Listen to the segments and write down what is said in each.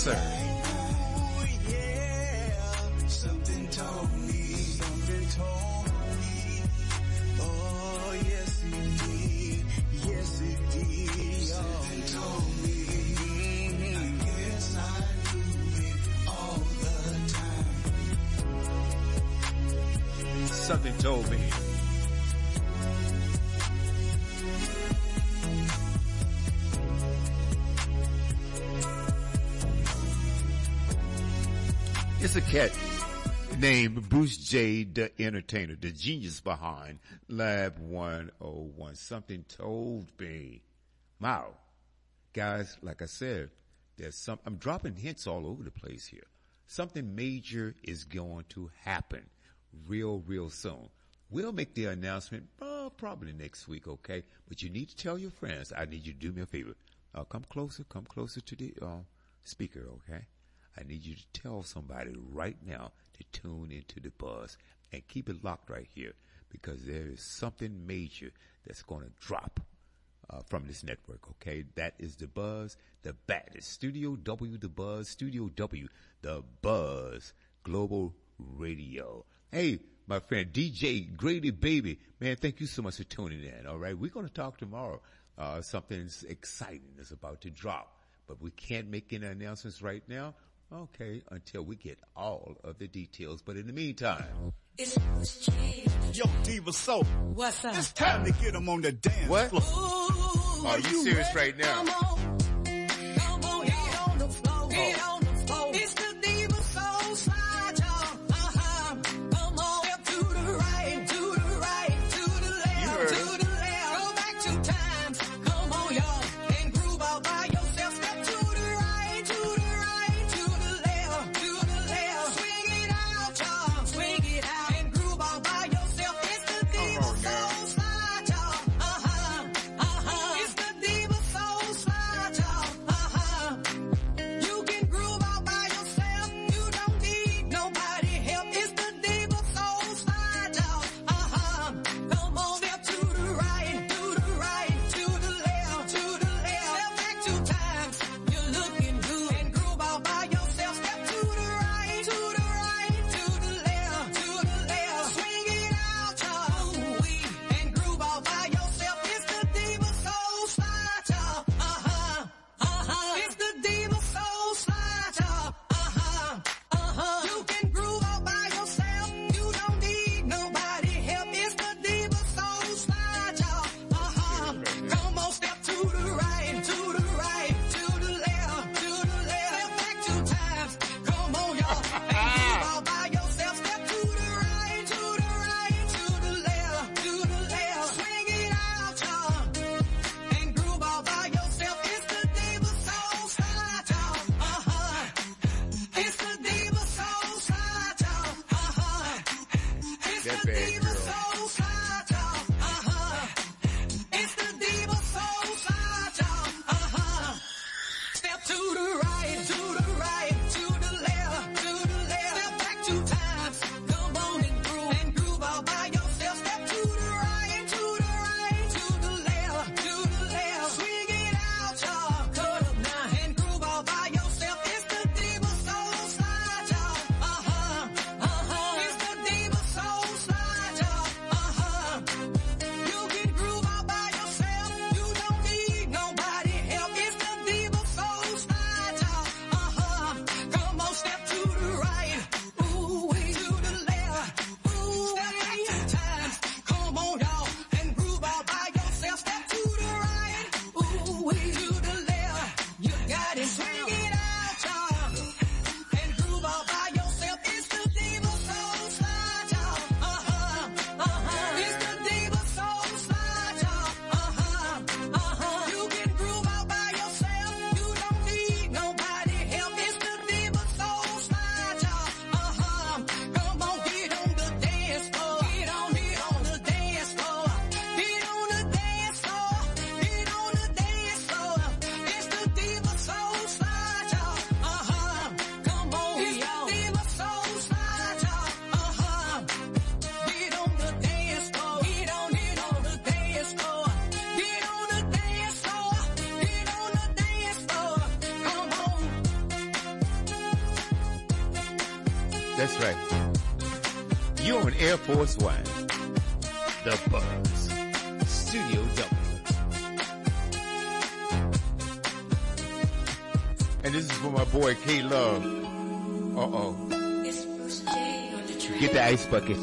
sir. Ooh, yeah. Something told me. Oh, yes indeed. Yes indeed. Something told me. I guess I do it all the time. Something told me. It's a cat named Bruce J. the Entertainer, the genius behind Lab 101. Something told me. Wow. Guys, like I said, I'm dropping hints all over the place here. Something major is going to happen real soon. We'll make the announcement probably next week, okay? But you need to tell your friends. I need you to do me a favor. Come closer to the speaker, okay? I need you to tell somebody right now to tune into the buzz and keep it locked right here, because there is something major that's going to drop from this network, okay? That is the buzz, the baddest. Studio W, the buzz. Studio W, the buzz. Global Radio. Hey, my friend DJ Grady Baby, man, thank you so much for tuning in, all right? We're going to talk tomorrow. Something's exciting is about to drop, but we can't make any announcements right now. Okay, until we get all of the details. But in the meantime, it's Yo, Diva Soul. What's up? It's time to get them on the dance what? floor. Ooh, Are you serious right now? Come on, get on the floor, get on the floor. It's the Diva Soul slide, y'all. Come on, step to the right, to the right, to the left, to the left. Go back 2 times. Come on, y'all, and groove all by yourself. Step to the right, to the right, to the left, to the left. Swing it out, y'all, swing it out, and groove all by yourself. It's the Diva Soul slide, y'all. It's the Diva Soul slide, y'all. You can groove all by yourself. You don't need nobody help. It's the Diva Soul slide, y'all. Come on, step to the right, to the right, to the left, to the left. Step back 2 times. You're looking good, and groove all by yourself. Step to the right, to the right, to the left, to the left. Swing it out, y'all. And groove all by yourself. It's the Diva Soul slide, y'all. It's the Diva Soul slide, y'all. You can groove all by yourself. You don't need nobody help. It's the Diva Soul slide, y'all. Come on, step to the right, to the right, to the left, to the left. Step back 2 times. Come on, y'all. And groove all by yourself. Step to the right, to the right, to the left, to the left. Swing it out, y'all. And groove all by yourself. It's the Diva Soul slide, y'all. It's the Diva Soul slide, y'all. It's That the bad Diva girl. Soul slide, y'all. It's the Diva Soul slide, y'all. Step to the right, to the right, to the left, to the left. Step back 2 times. Come on and groove all by yourself. Step to the right, to the right, to the left, to the left. Swing it out, y'all. Cut up now and groove all by yourself. It's the Diva Soul slide, y'all. It's the Diva Soul slide, y'all. That's right. You're on Air Force One. The Buzz. Studio W. And this is for my boy K-Love. Uh-oh. Get the ice bucket.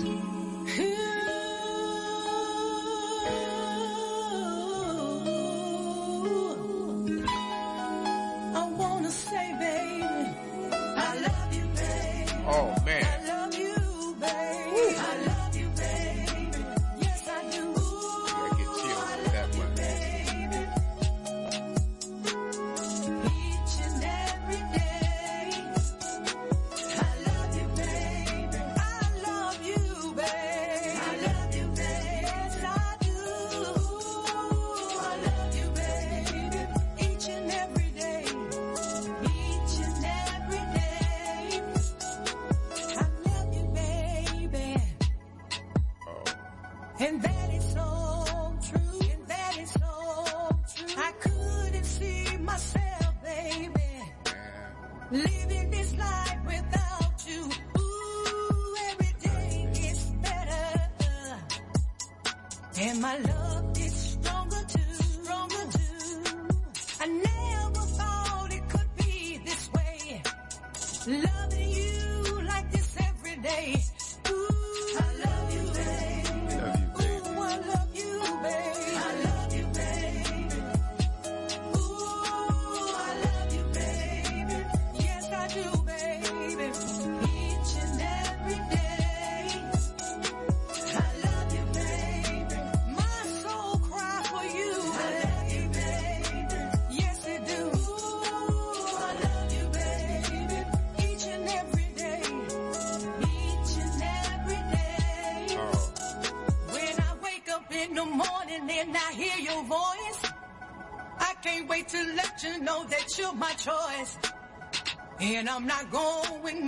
And I'm not going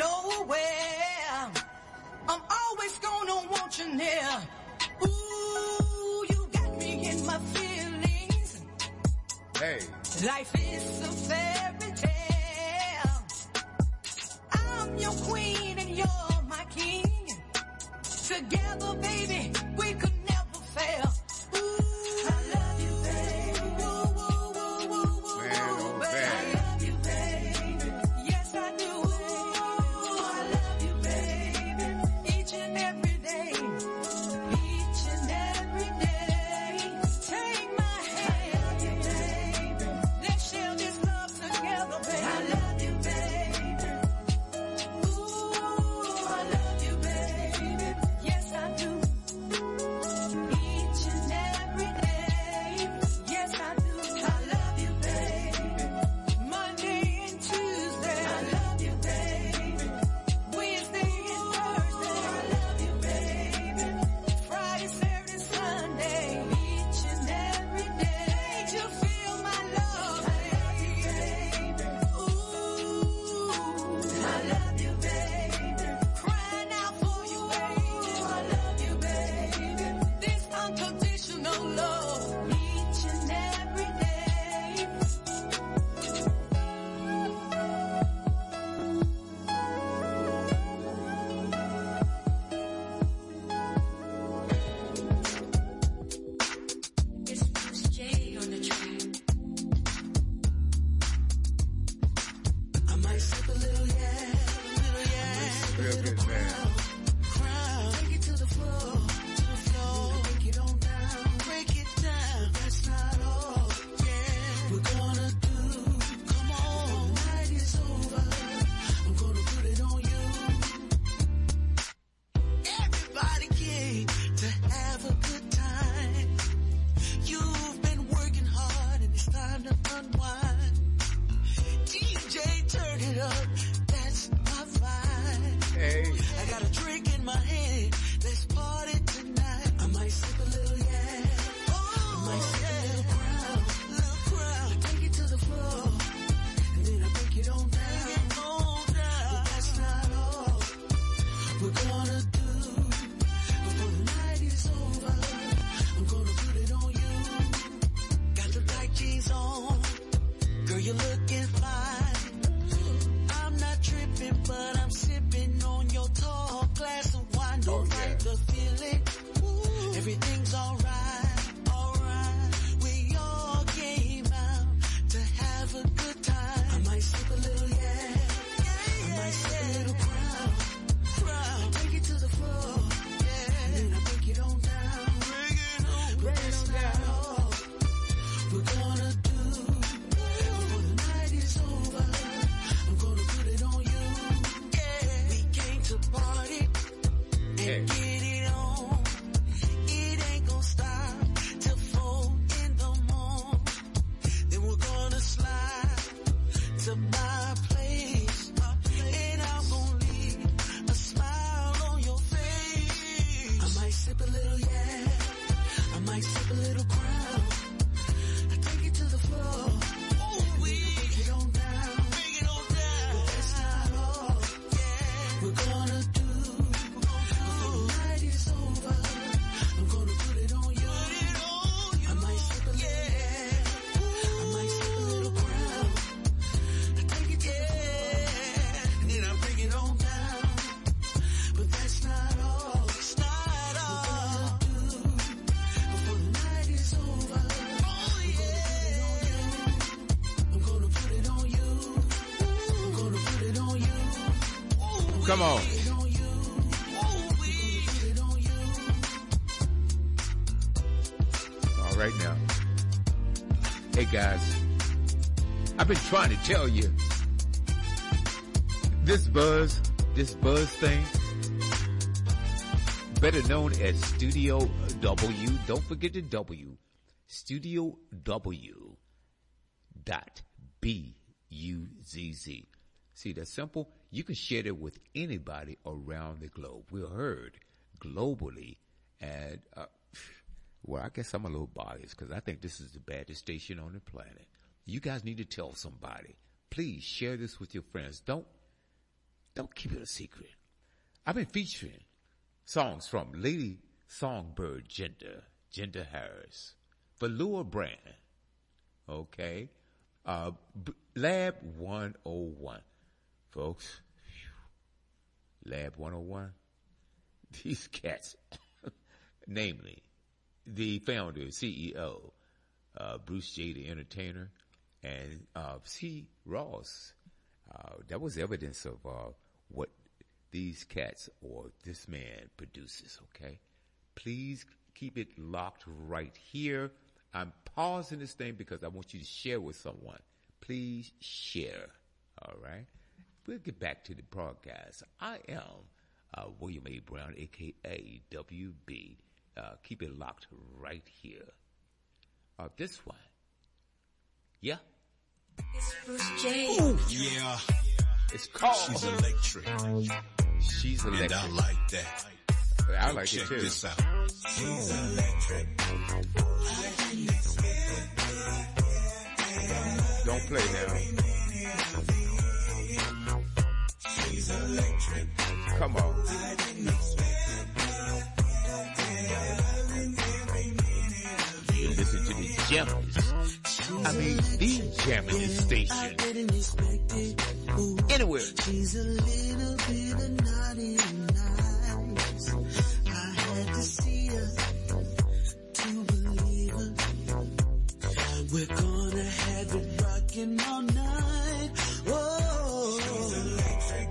nowhere. I'm always gonna want you near. Ooh, you got me in my feelings. Hey. Life is a fairy tale. I'm your queen and you're my king. Together, baby, we could never fail. Ooh, I love you, baby. DJ, turn it up, that's my vibe. Hey. I got a drink. Yeah. Get it on. It ain't gonna stop till 4 in the morning. Then we're gonna slide to my place. And I'm gonna leave a smile on your face. I might sip a little, yeah. I might sip a little crown. I take it to the floor. Oh, we take it on down. Bring it on down. But that's not all. Yeah. We're gonna do. Before the night is over, I'm gonna put it on you. Put it on you. I might sip a little, yeah. I might sip a little crown. I take it to the floor. And then I bring it on down. But that's not all. It's not all. Before the night is over, I'm gonna put it on you. I'm gonna put it on you. Come on. Put it on you. Put it on you. All right now. Hey guys, I've been trying to tell you. This buzz thing, better known as Studio W. Don't forget the W. Studio W. .buzz. See, that's simple. You can share it with anybody around the globe. We're heard globally, and well, I guess I'm a little biased because I think this is the baddest station on the planet. You guys need to tell somebody. Please share this with your friends. Don't keep it a secret. I've been featuring songs from Lady Songbird Ginger Harris, Velour Brand, okay, Lab 101, folks. Lab 101. These cats, namely the founder, CEO, Bruce J. the Entertainer, and C. Ross. That was evidence of what these cats or this man produces, okay? Please keep it locked right here. I'm pausing this thing because I want you to share with someone. Please share, all right? We'll get back to the broadcast. I am William A. Brown, a.k.a. WB. Keep it locked right here. This one. Yeah. It's Bruce J. Yeah, It's called she's electric. She's And Electric. I like that. I like Check it too. this out. She's electric. Don't play now. She's electric. Come on. You listen to the jammers. I mean, the jamming station. Anywhere. She's a little bit naughty and nice. I had to see her to believe her. We're gonna have it rocking all night. Whoa. She's electric.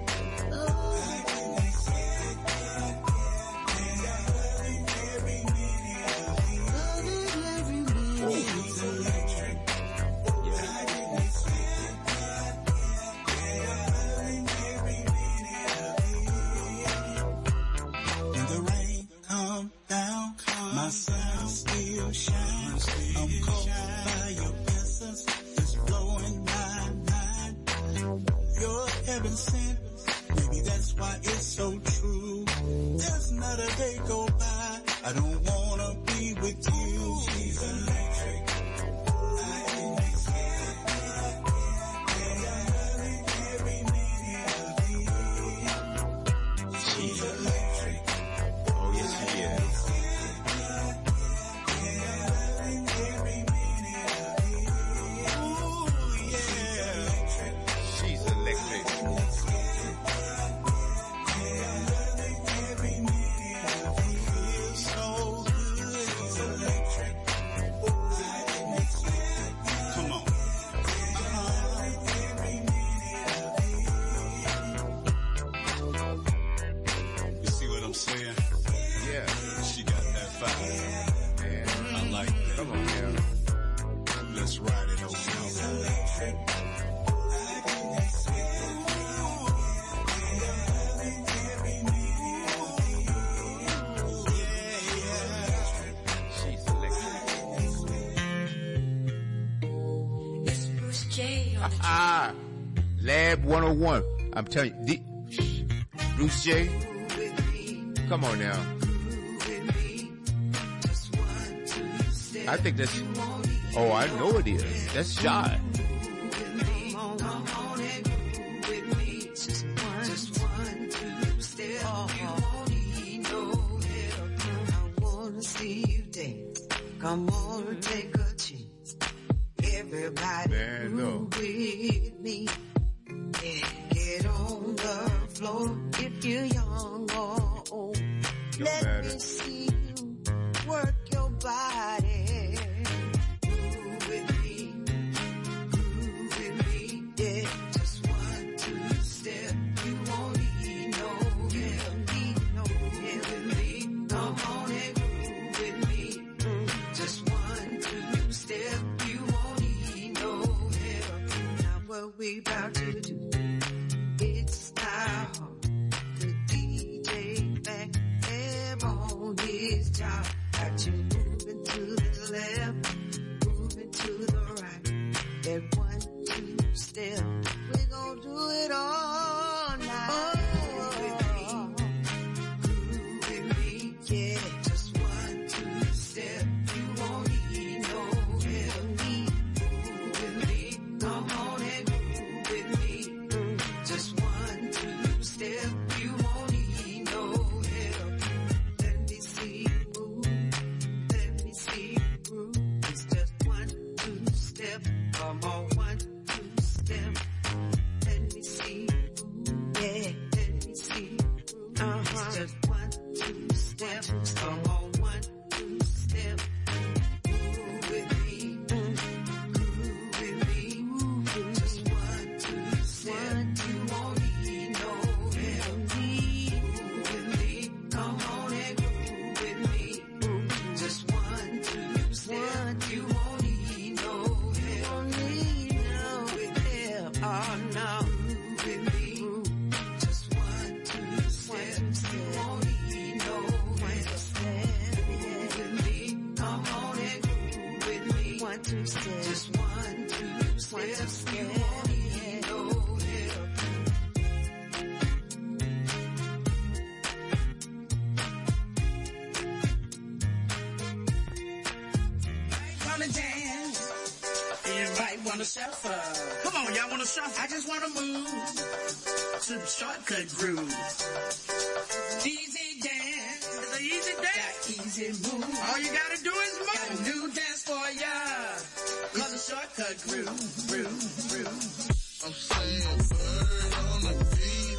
When the rain come down, my sun still shines. I'm caught by your presence, it's blowing my mind. You're heaven sent, maybe that's why it's so true. There's not a day go by, I don't wanna be with you. She's electric. She's electric. Oh, yes, she is. Ooh, yeah. She's electric. So good. She's electric. Come on. You see what I'm saying? Yeah. She got that fire. Man. I like that. Come on now. Let's ride it over. Lab 101. I'm telling you, Bruce J. Come on now. I think that's. Oh, I know it is. That's Shy. Come on, take a chance. Everybody move with me. Get on the floor if you're young or old. Let me see you work your body. Move with me. Move with me. Yeah, just 1, 2 step. You won't need no help. Need no help with me. Come on and move with me. Just 1, 2 step. You won't need no help. Now what we about to do? It's our the DJ back there on his job. Got you moving to the left, moving to the right. That 1, 2 step. We're gonna do it all night. Groove with me, yeah. Just 1, 2 step. You won't need no help. Move with me, come on and groove with me. Just 1, 2 step. You won't need no help. Let me see you move. Let me see you groove. It's just 1, 2 step. Come on, 1, 2 step. Let me see you move. Yeah, let me see you groove. It's just 1, 2 step. Come on, 1, 2 step. Groove with me. Groove with me. Just 1, 2 step. You won't need no help. Groove with me. Come on and groove with me. Just 1, 2 step. You won't need no help. Need no help. Oh no. Groove with me. Just 1, 2 step. You won't need no help. Groove with me. Come on and groove with me. 1, 2 step. Just 1, 2 steps. You won't need no help. Wanna dance? Everybody wanna shuffle. Come on, y'all wanna shuffle? I just wanna move to the shortcut groove. Easy dance. It's an easy dance. Got easy move. All you gotta do is move. Got a new dance for ya. Cause a shortcut groove. I'm saying bird on the beat.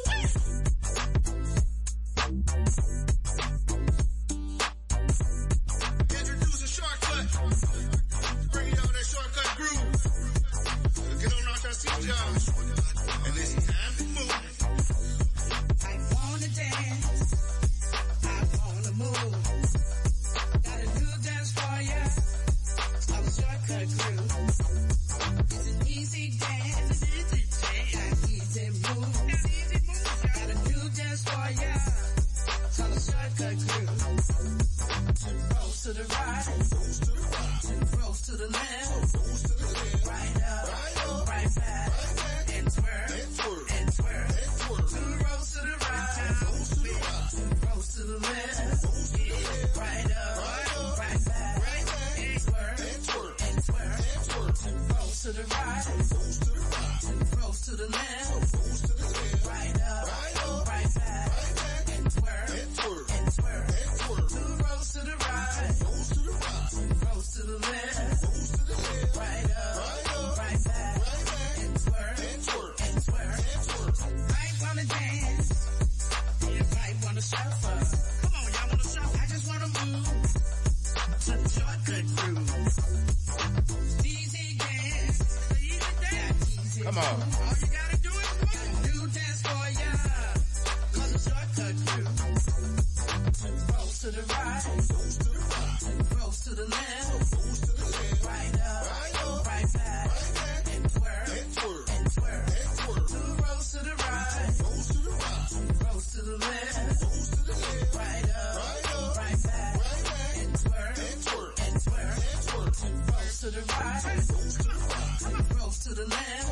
Introduce a shortcut. Bring y'all that shortcut groove. Get on out that seat, y'all. And it's time to move. I wanna dance. I wanna move. Got a new dance for ya. I'm a shortcut groove. It's an easy dance. Got easy move. Got a new dance for ya. I'm a shortcut groove. 2 rows to the right. 2 rows to the left. Right up, right back. And twerk, and twerk. 2 rows to the right. 2 rows to the left. Right up, right back. And twerk, and twerk. 2 rows to the right. 2 rows to the left. Right up, right back. And twerk, and twerk. 2 rows to the right. 2 rows to the left. Right up, right back. And twerk, and twerk. I wanna dance. Everybody wanna shuffle. Come on, y'all wanna shuffle? I just wanna move to the shortcut groove. Easy dance. Come on. All you gotta do is move. New dance for ya. Cause a shortcut groove. 2 rows to the right. 2 rows to the left. Right up, right back. And twerk, and twerk. 2 rows to the right. 2 rows to the left. Right up, right back. And twerk, and twerk. 2 rows to the right. 2 rows to the left.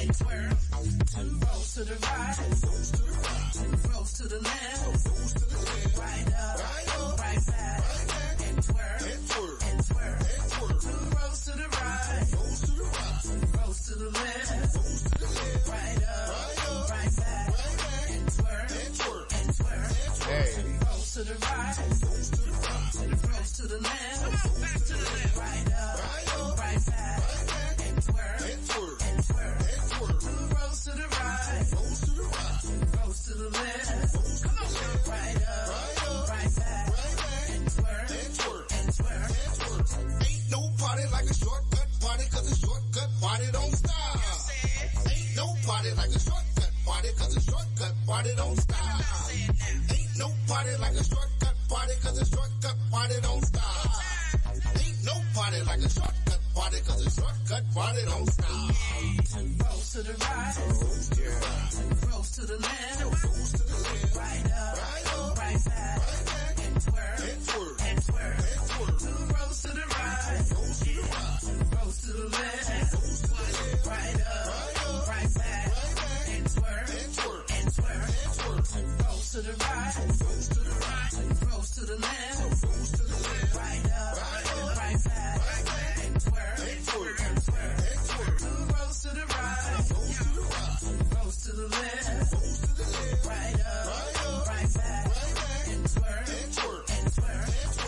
and twirl. Two rows to the right, two rows to the left. Right up, right back, and twirl, and twirl. Two rows to the right, two rows to the left. Right up, right back, and twirl, and twirl. Hey. Two rows to the right, two rows to the left. Right up, right back, and twirl, and twirl. Two rows to the right, two rows to the left. Come on, right up, right back, and twirl, and twirl. Ain't no party like a shortcut party, cause a shortcut party don't stop. Ain't no party like a shortcut party, cause a shortcut party don't stop. Ain't no party like a shortcut party, cause a shortcut party don't stop. Ain't no party like a shortcut party, cause a shortcut party don't stop. Two rows to the right, two rows to the left. Right up, right back, and twirl, and twirl. Two rows to the right, two rows to the left. Right up, right back, and twirl, and twirl. Two rows to the right, two rows to the left. Right up, right back, and twirl, and twirl. Two rows to the right, two rows to the left. Right up, right back, and twirl, and twirl.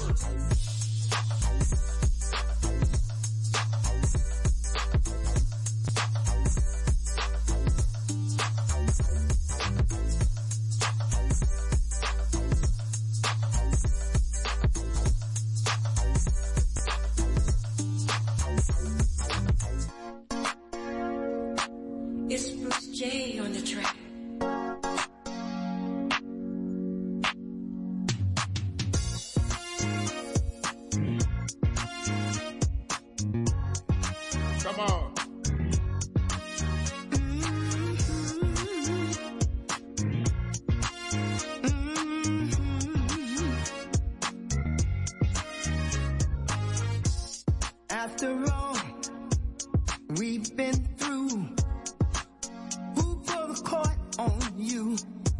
It's Bruce J on the track. Come on. After all we've been through, who put the court on you?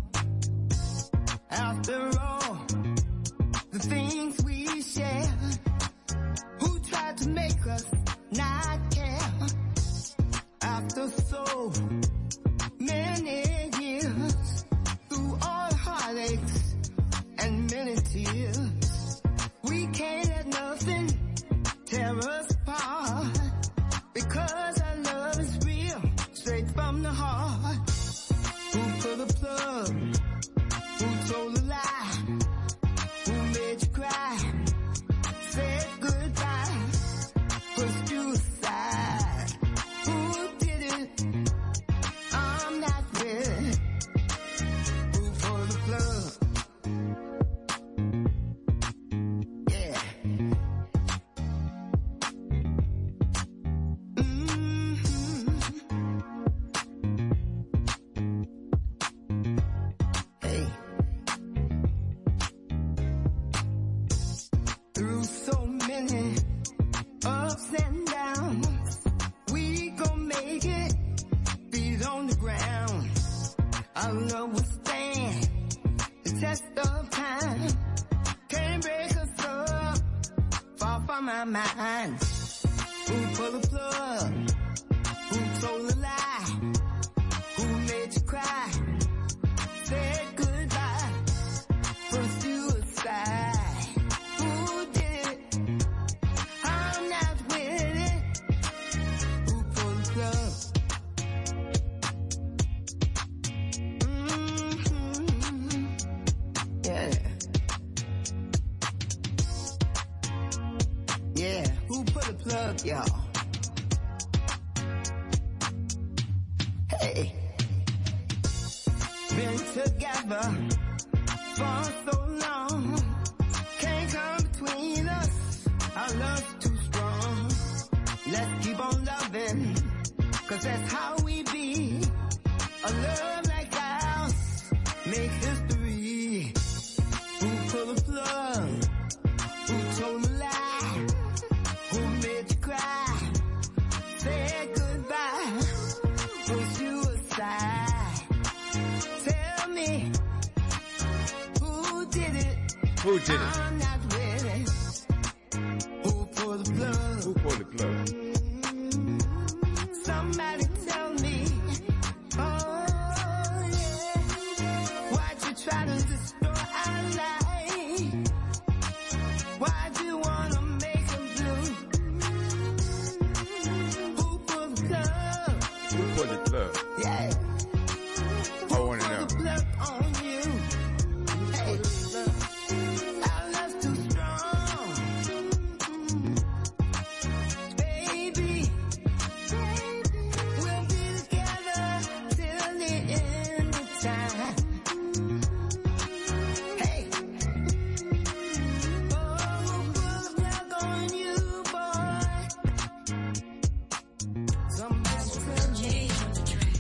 After all the things we share, who tried to make us not care? After so many years, through all heartaches and many tears, we can't let nothing tear us apart, because our love is real, straight from the heart. Who put a plug? Who told a lie? Who made you cry? Said goodbye, pushed you aside. Who did it? I'm not with it. Who pulled the plug? Yeah. Hey. Through so many ups and downs, we gon' make it, feet on the ground. Our love will stand the test of time. Can't break us up, far from our minds. Who pulled the plug? Who told a lie? Who made you cry? Said goodbye, pushed you aside. Who did it? I'm not with it. Who pulled the plug? Yeah. Yeah, who put the plug, y'all? Hey. Been together for so long, can't come between us, our love's too strong. Let's keep on loving, cause that's how we be. A love like ours, make history. Who pulled the plug? Who told a lie? Who made you cry? Said goodbye, pushed Who did it? I'm not ready. Who pulled the plug? Who pulled the plug? Somebody tell me. Oh, yeah. Why'd you try to destroy our life? Why'd you wanna make them blue? Who pulled the plug? Who pulled the plug? Yeah. I want to know. Pull the plug on you. Hey, our love's too strong. Baby, we'll be together till the end of time. Hey, oh, we'll pull the plug on you, boy. Somebody tell me. Jay on the track.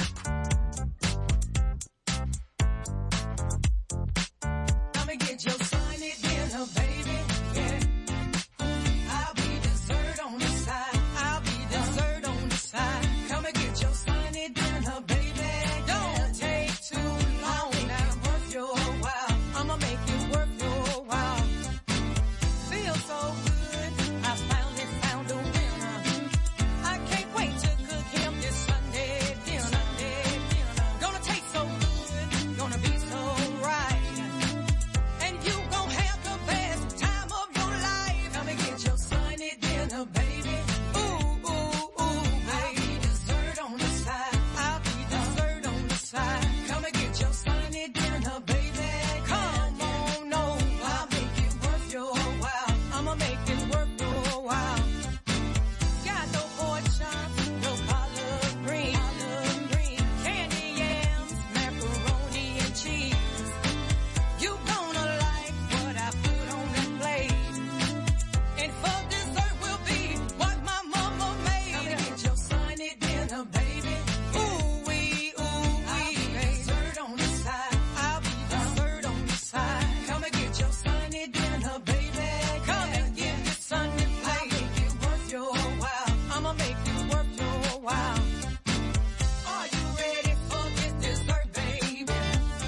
Come and get your Sunday dinner, baby. Yeah. I'll be dessert on the side. I'll be dessert on the side. Come and get your Sunday dinner, baby. Don't take too long. Now worth your while. I'ma make it worth your while. Feels so good. I finally found a winner. I can't wait to cook him this Sunday dinner. Gonna taste so good. Gonna be so right. And you gon' have the best time of your life. Come and get your Sunday dinner, baby. Ooh, ooh, ooh, baby. Dessert on the side. I'll be dessert on the side. Come and get your Sunday dinner, baby. Come on over. I'll make it worth your while. I'ma make it worth your while. Got no pork chops, no collard green, candy yams, macaroni and cheese. You gonna like what I put on that plate. And for dessert will be what my mama made. Come and get your Sunday dinner, baby. Ooh wee, dessert on the side. I'll be dessert on the side. Come and get your Sunday dinner, baby. Come and get this Sunday plate. I'll make it worth your while. I'ma make it worth your while. Are you ready for this dessert, baby?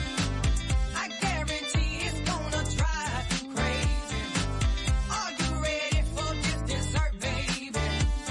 I guarantee it's gonna drive you crazy. Are you ready for this dessert, baby?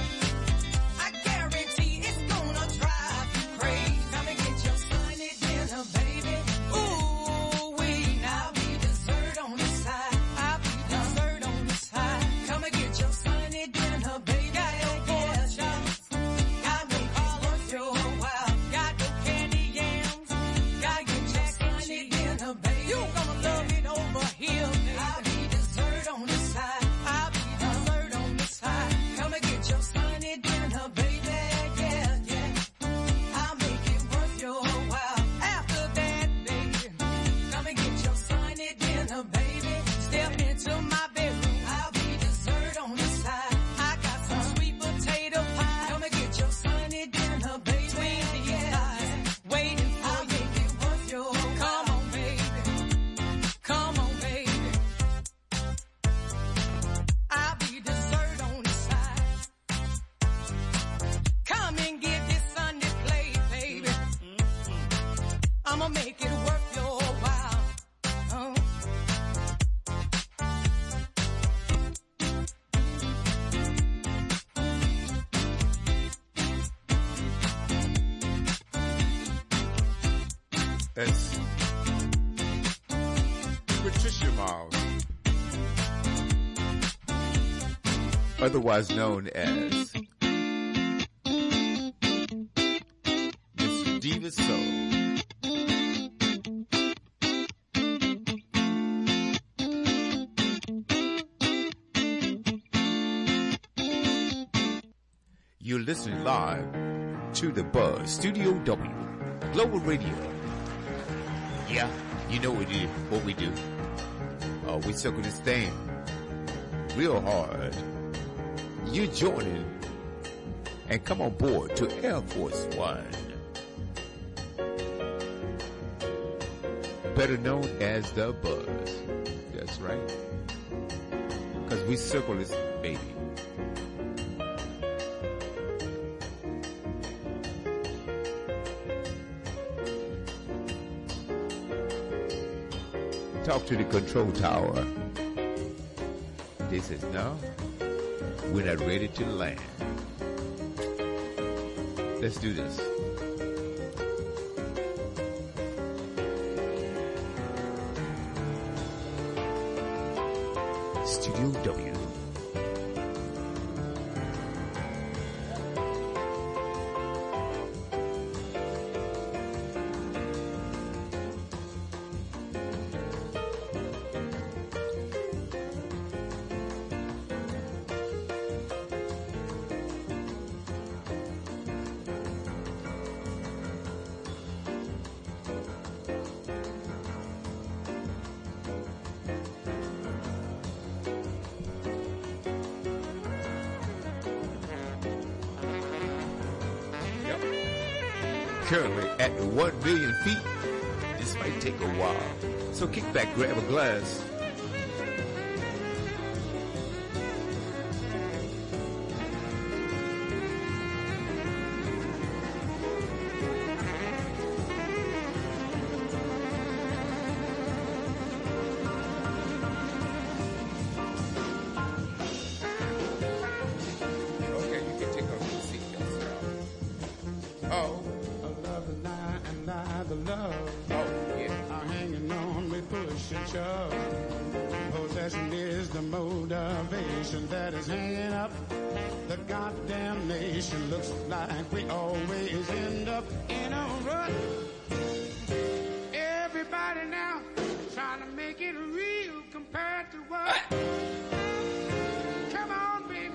I guarantee it's gonna drive you crazy. Come and get your Sunday dinner, baby. Ooh wee, now I'll be dessert on the side. I'll be dessert on the side. Come and get your Sunday dinner, baby. Got no pork chops. Got no worth your while. Got no candy yams. Gotta get your Sunday dinner, baby. You gonna love it over here, baby. I'll be dessert on the side. I'll be dessert on the side. Come and get your Sunday dinner, baby. Yeah, yeah. I'll make it worth your while. After that, baby, come and get your Sunday dinner, baby. Step into my bedroom. I'll be dessert on the side. I got some sweet potato pie. Come and get your Sunday dinner, baby. Between these thighs, waiting for you. Make it worth your while. Come on, baby. Come on, baby. I'll be dessert on the side. Come and get this Sunday plate, baby. I'ma make it worth your while. Oh. That's Patricia Miles, otherwise known as Miss Diva Soul. You're listening live to the Buzz Studio W, Global Radio. Yeah, you know what we do. We circle this thing real hard. You're joining and come on board to Air Force One, better known as the Buzz. That's right, because we circle this baby. talk to the control tower. They says, no, we're not ready to land. Let's do this. Studio W. Currently at 1 million feet, this might take a while. So kick back, grab a glass. Okay, you can take off your seatbelts now. Oh. The love are hanging on, we push and shove. Possession is the motivation that is hanging up the goddamn nation. Looks like we always end up in a rut. Everybody now trying to make it real compared to what? Come on, baby.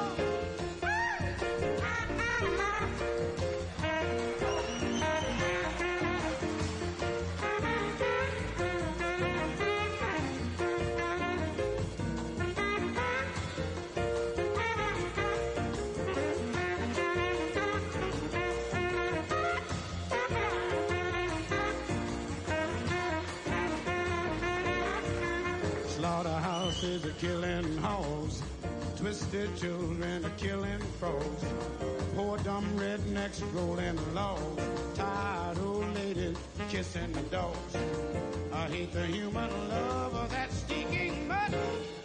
Slaughterhouses are killing hoes. Twisted children are killing frogs. Poor dumb rednecks rolling logs. Tired old ladies kissing the dogs. I hate the human love of that stinking mud.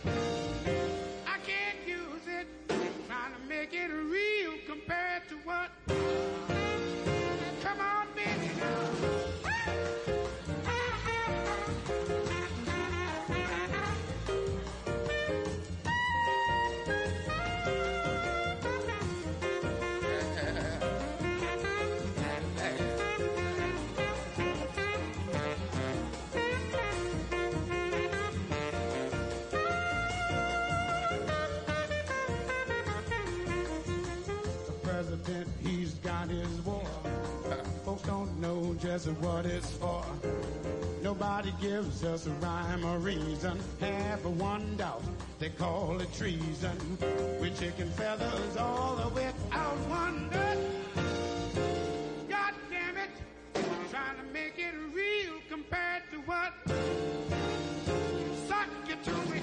I can't use it. Trying to make it real compared to what? Come on, baby. He's got his war. Folks don't know just what it's for. Nobody gives us a rhyme or reason. Half of one doubt, they call it treason. With chicken feathers all the without wonder. God damn it, trying to make it real compared to what? Suck it to me.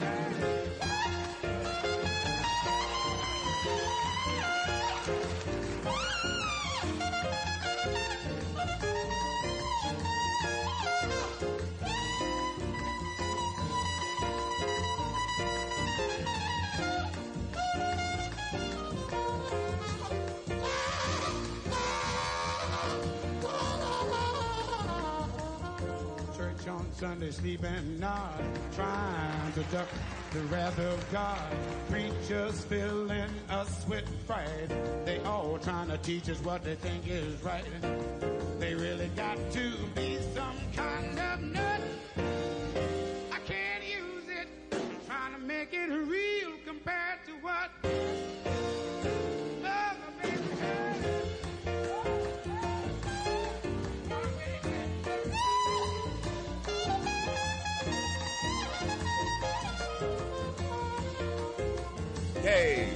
On Sunday sleeping nod, trying to duck the wrath of God. Preachers filling us with fright. They all trying to teach us what they think is right. They really got to be some kind of nut. I can't use it. Trying to make it real compared to what? Love, baby. Hey.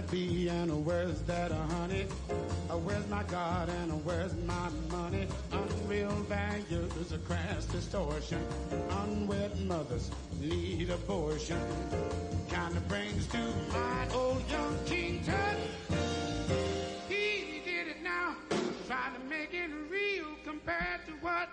that bee and where's that honey? Where's my God and where's my money? Unreal values, a crass distortion. Unwed mothers need abortion. Kinda brings to mind old young King Tut. He did it now, trying to make it real compared to what?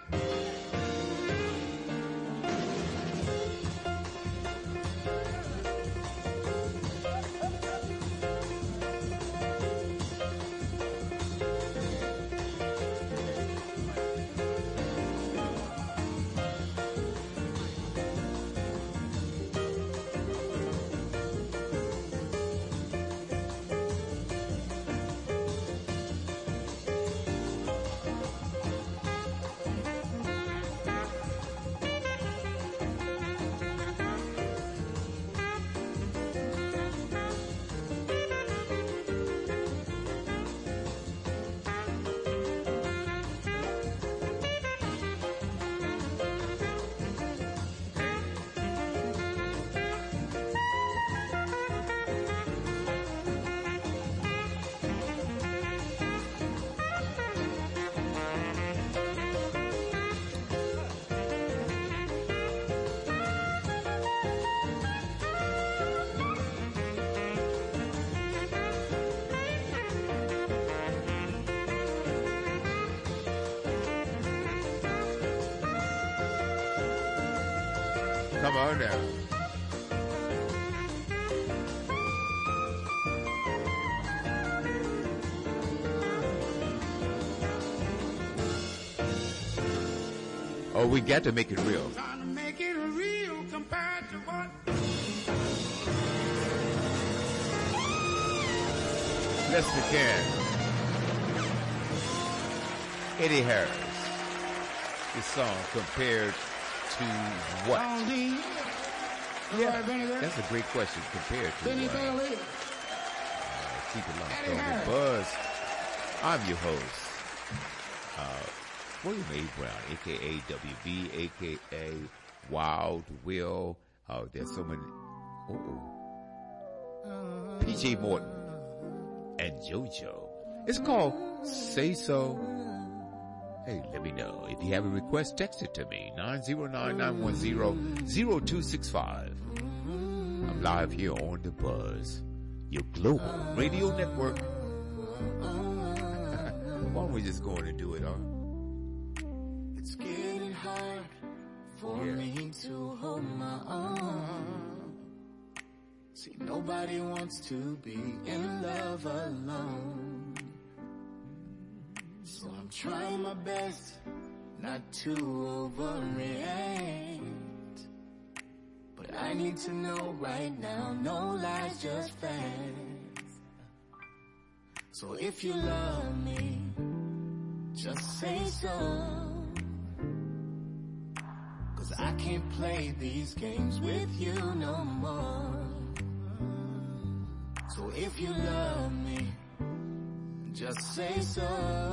Come on now. Oh, we got to make it real. Trying to make it real compared to what? Yes, we can. Eddie Harris. This song compared to what? Yeah, That's a great question. Compared to Benny what? Bailey. Keep it Eddie locked on Harris. the Buzz. I'm your host, William A. Brown, a.k.a. WB, a.k.a. Wild Will. Oh, there's so many. P.J. Morton and JoJo. It's called Say So. Hey, let me know. If you have a request, text it to me. 909-910-0265. I'm live here on The Buzz, your global radio network. Why don't we just go on and do it, huh? It's getting hard for me to hold my own. See, nobody wants to be in love alone. So I'm trying my best not to overreact. But I need to know right now, no lies, just facts. So if you love me, just say so. 'Cause I can't play these games with you no more. So if you love me, just say so.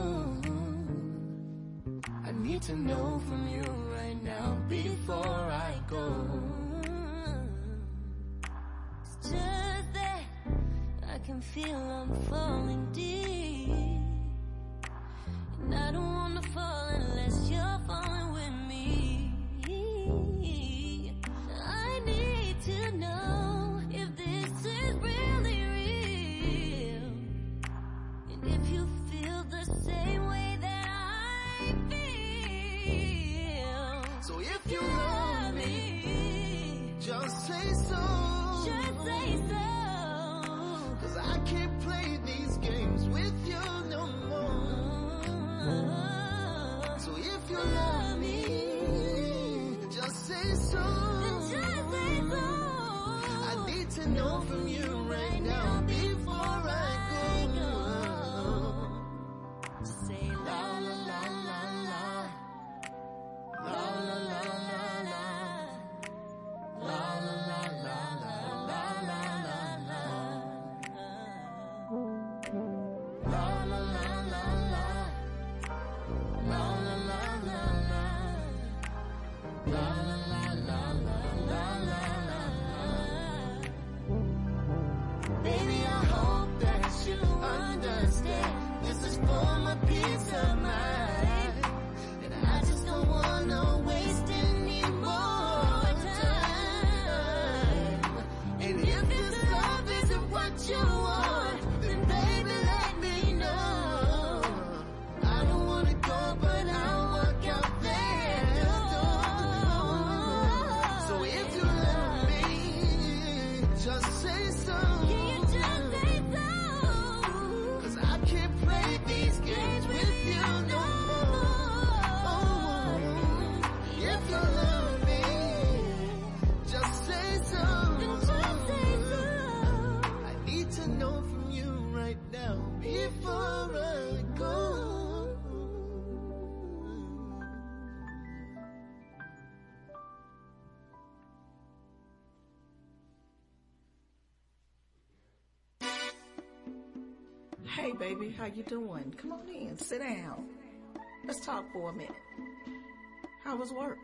I need to know from you right now before I go. It's just that I can feel I'm falling deep. And I don't wanna fall unless you're falling with me. I need to know if this is really real. And if you feel the same way that I feel. So if you love me, just say so. Just say so. 'Cause I can't play these games with you no more. So if you love me, just say so. Just say so. I need to know from you right now before I go. Say la la la la la. La la la la la. La la la la la. La la la la. La la la la la. La la la la la. your peace of mind. And I just don't wanna waste any more time. And if this love isn't what you want, then baby let me know. I don't wanna go, but I'll walk out there. So if you love me, just say so. Can you just say so? 'Cause I can't play these games with you no more. If you love me, just say so. Just say so. I need to know from you right now before I go. Hey baby, how you doing? Come on in, sit down. Let's talk for a minute. How was work?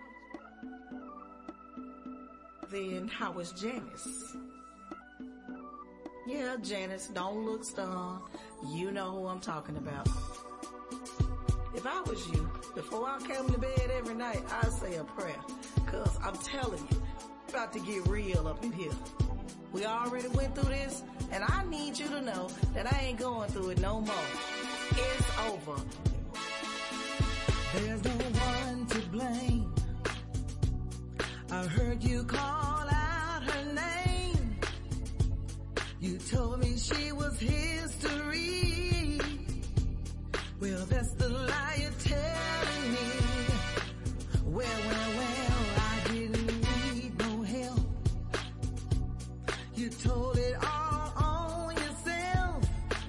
Then how was Janice? Yeah, Janice, don't look stunned. You know who I'm talking about. If I was you, before I came to bed every night, I'd say a prayer. 'Cause I'm telling you, it's about to get real up in here. We already went through this, and I need you to know that I ain't going through it no more. It's over. There's no one to blame. I heard you call out her name. You told me she was history. Well, that's the lie you're telling me. Well, I didn't need no help. You told it all on yourself.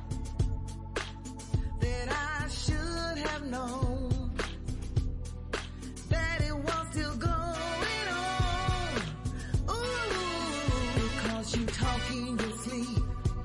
That I should have known that it was still going on. Ooh, because you talk in your sleep,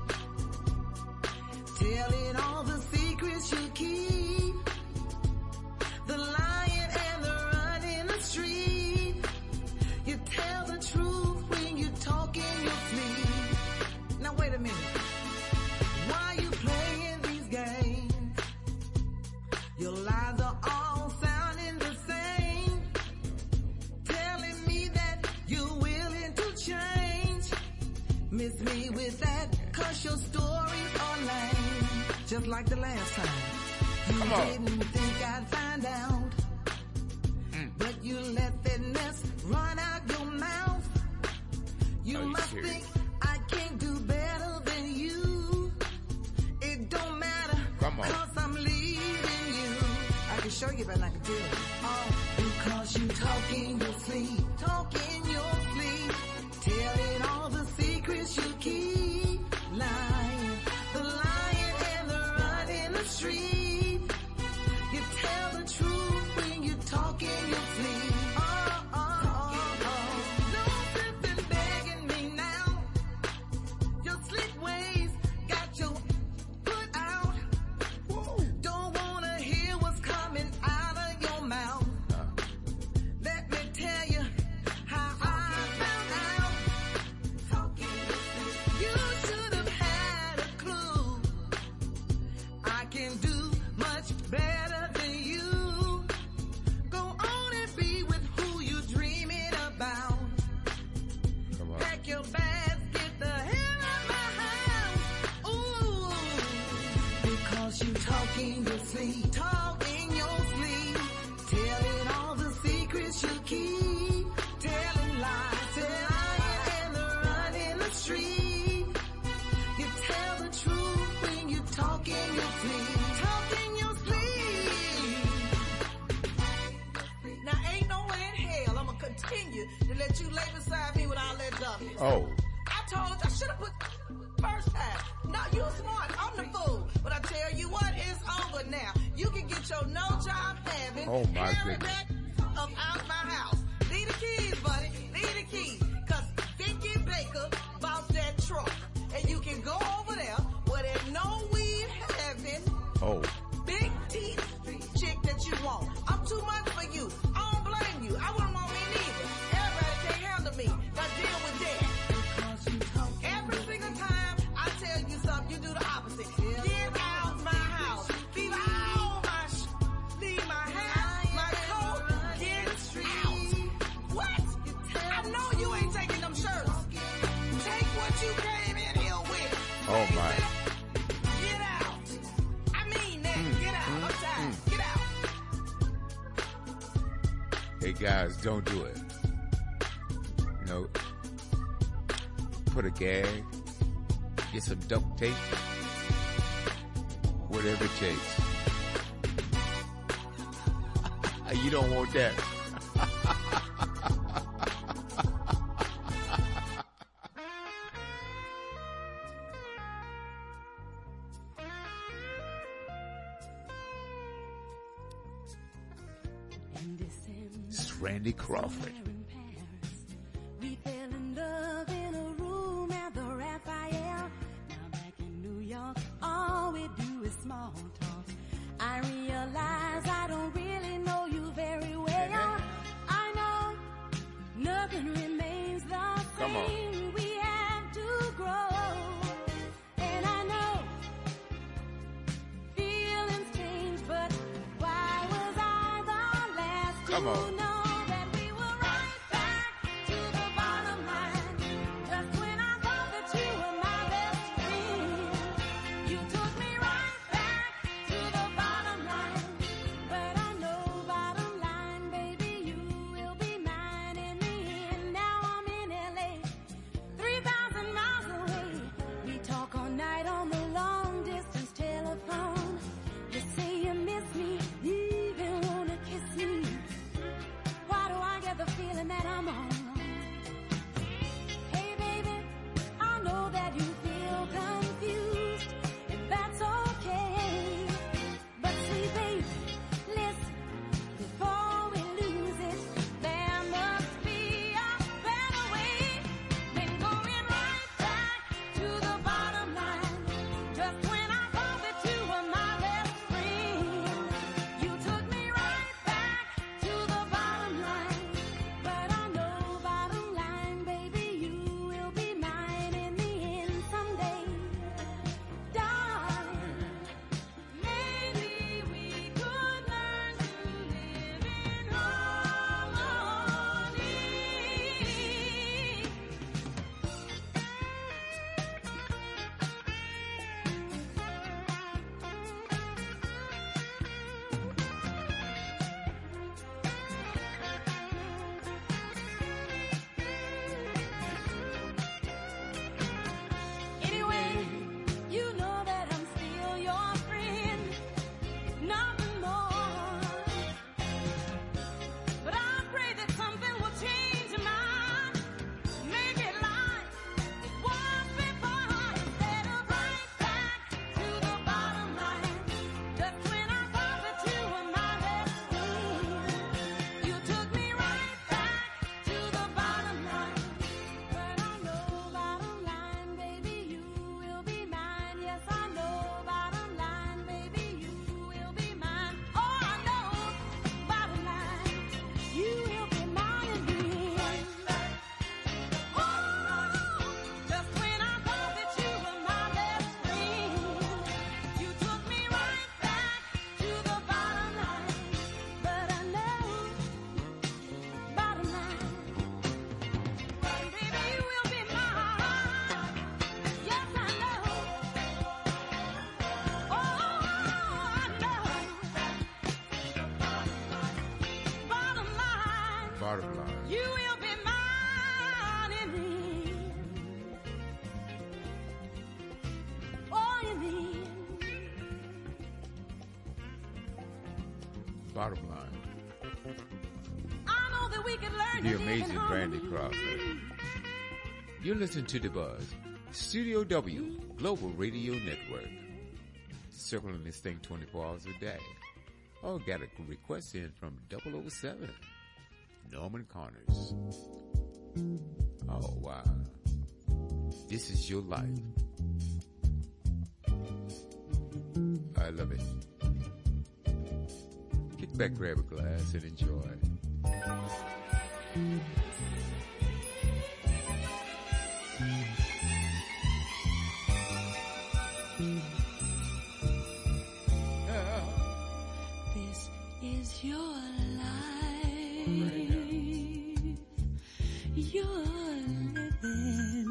telling all the secrets you keep. The lying and the run in the street. You tell the truth when you talk in your sleep. Now wait a minute. Why you playing these games? Your lies are all sounding the same. Telling me that you're willing to change. Miss me with that, 'cause your stories are lame. Just like the last time. You Come on. didn't think I'd find out. But you let that mess run out your mouth. You Are you must serious? think I can't do better than you. It don't matter, Come on. 'cause I'm leaving you. I can show you, but I can tell you. Oh, because you talk in your sleep, talk in your sleep, telling all the secrets you keep, lying, the lying and the run in the street. You tell the truth when you talk in your sleep. No sense in begging me now. Your slick ways got you put out. Don't wanna hear what's coming out of your mouth. Let me tell you how I found out. You should have had a clue. I can do much better than you. Go on and be with who you dreaming about. Come on. Pack your bags, get the hell out my house. Ooh, because you talk in your sleep, talk in your sleep, telling all the secrets you keep, telling lies, lying and the run in the street. You tell the truth when you talk in your sleep, talk in your sleep. Now ain't no way in hell I'ma continue to let you lay beside me with all that dummies. Oh, I told you I should have put first time. No, you smart. I'm the fool. But I tell you what, it's over now. You can get your no job having Oh, my Harry goodness. back up out my house. Leave the keys, buddy. Leave the keys. 'Cause Vicky Baker bought that truck. And you can go over there where there's no weed having oh, big teeth chick that you want. I'm too much for you. I don't blame you. I wouldn't want me neither. Everybody can't handle me. Now deal with that. Every single time I tell you something, you do the opposite. Get out my house. Leave all don't do it. You know, put a gag, get some duct tape, whatever it takes. You don't want that. It's Randy Crawford. We fell in love in a room at the Raphael. Now back in New York, all we do is small talk. I realize I don't really know you very well. I know nothing remains the same. Come on. We have to grow. And I know feelings change, but why was I the last Come to on. know? Bottom line. You will be mine in the end. Oh, in the end. Bottom line. I know that we could learn The to live in amazing Randy harmony. Crawford. You listen to The Buzz, Studio W, Global Radio Network. Circling this thing 24 hours a day. Oh, got a request in from 007. Norman Connors. Oh, wow. This is your life. I love it. Kick back, grab a glass, and enjoy. This is your life. You're living.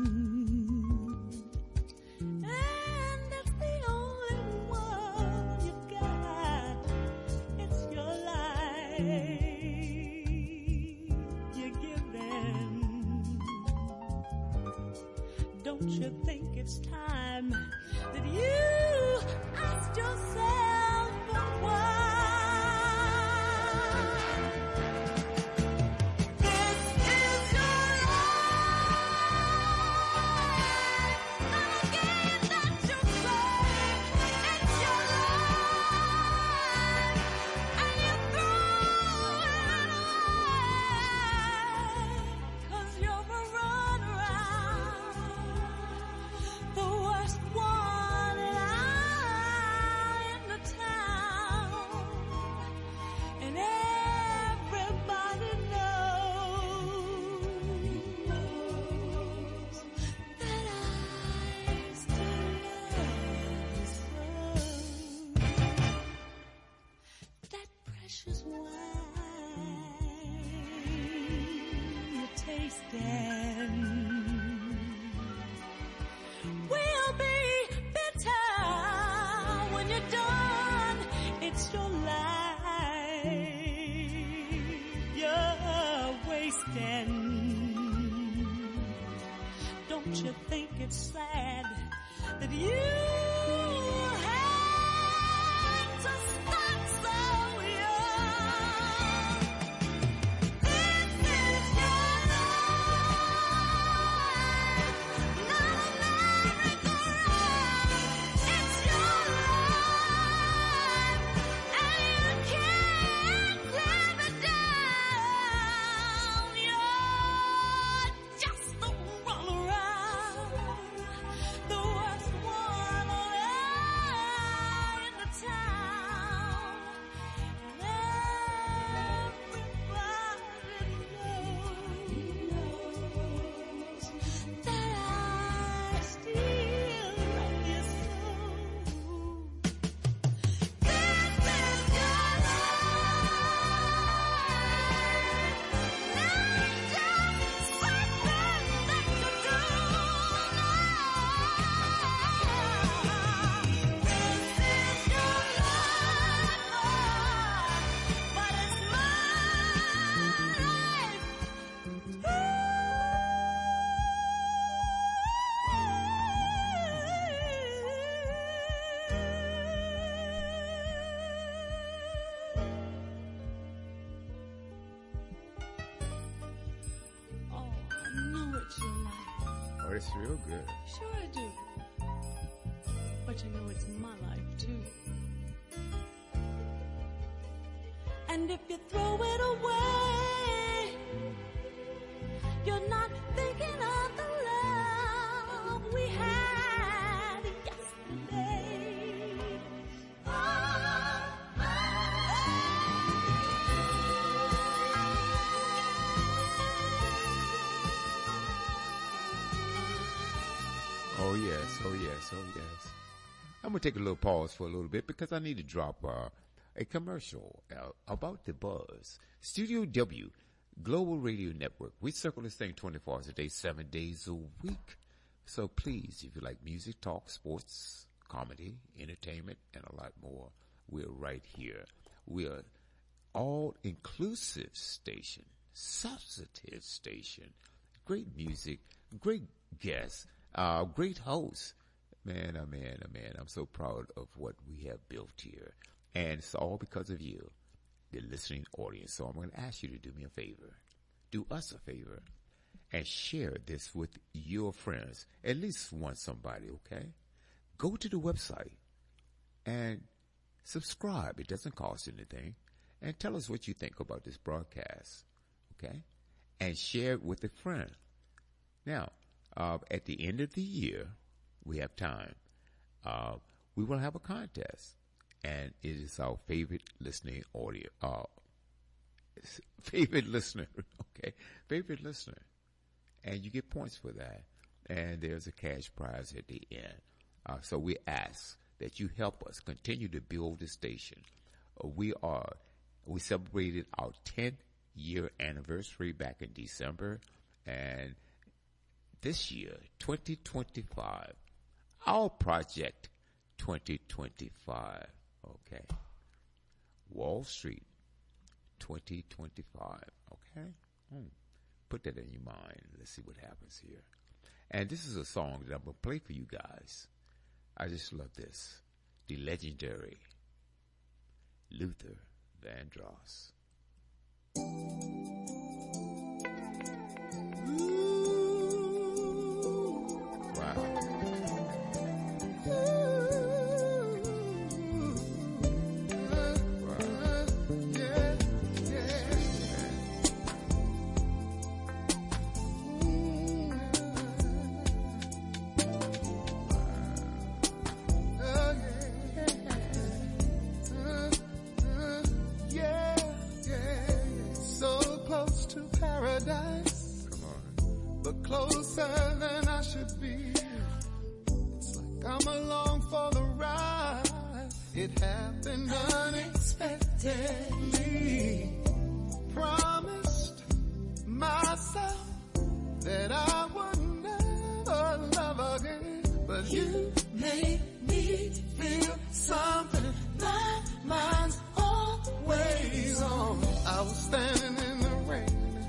And that's the only one you've got. It's your life. Don't you think it's time that you ask yourself why? This is your life, not a game that you play. It's your life, and you throw it away, 'cause you're a runaround, the worst one in the town, and everybody knows that I still love you so. That precious wine you're tasting will be bitter when you're done. It's your life you're wasting. Don't you think it's sad that you had to start so young? This is your life, not a merry-go-round. It's your life, and you can't live it down. You're just a runaround, the worst one in the town, and everybody knows that I still love you so. This is your life, not just something that you do now. This is your life, but it's my life. Oh, I know it's your life. Oh, it's real good. Sure I do. But you know it's my life too. And if you throw it away, you're not thinking of the love we had yesterday. Oh yes, oh yes, oh yes. I'm gonna take a little pause for a little bit because I need to drop a commercial about the buzz. Studio W, Global Radio Network. We circle this thing 24 hours a day, 7 days a week. So please, if you like music, talk, sports, comedy, entertainment, and a lot more, we're right here. We're all-inclusive station, substantive station, great music, great guests, great hosts. Man, oh man, oh man, I'm so proud of what we have built here. And it's all because of you, the listening audience. So I'm going to ask you to do me a favor. Do us a favor and share this with your friends. At least one somebody, okay? Go to the website and subscribe. It doesn't cost anything. And tell us what you think about this broadcast, okay? And share it with a friend. Now, at the end of the year, we have time. We will have a contest. And it is our favorite listening audio, favorite listener, okay? Favorite listener. And you get points for that. And there's a cash prize at the end. So we ask that you help us continue to build the station. We celebrated our 10th year anniversary back in December. And this year, 2025, our project 2025, okay? Wall Street 2025, okay? Put that in your mind. Let's see what happens here. And this is a song that I'm going to play for you guys. I just love this. The legendary Luther Vandross. Wow. But closer than I should be. It's like I'm along for the ride. It happened unexpectedly. Promised myself that I would never love again. But you made me feel something. My mind's always on. I was standing in the rain.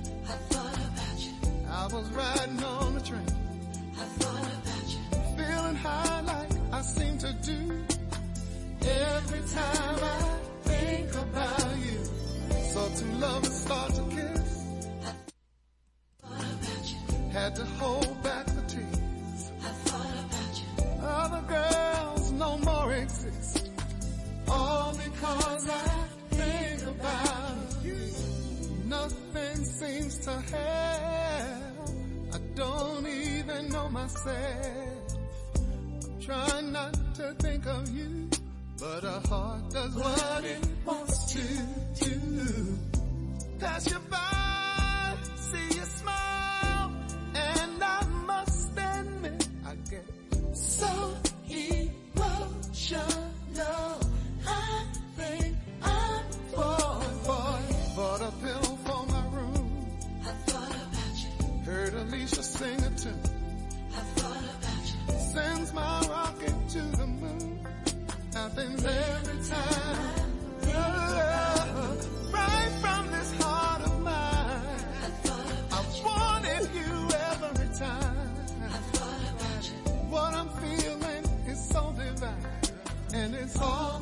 I was riding on the train. I thought about you. Feeling high like I seem to do every time I think about you. So two lovers start to kiss. I thought about you. Had to hold back the tears. I thought about you. Other girls no more exist. All because I think about you. Nothing seems to help. I don't even know myself. I'm trying not to think of you, but a heart does what it wants to do. Pass you by, see you smile, and I must admit I get so emotional. I think I'm falling for the pill for my room. I thought about you. Heard Alicia sing a tune. I thought about you. Sends my rocket to the moon. Happens every time. Right from this heart of mine. I thought about you. I wanted you every time. I thought about you. What I'm feeling is so divine. And it's all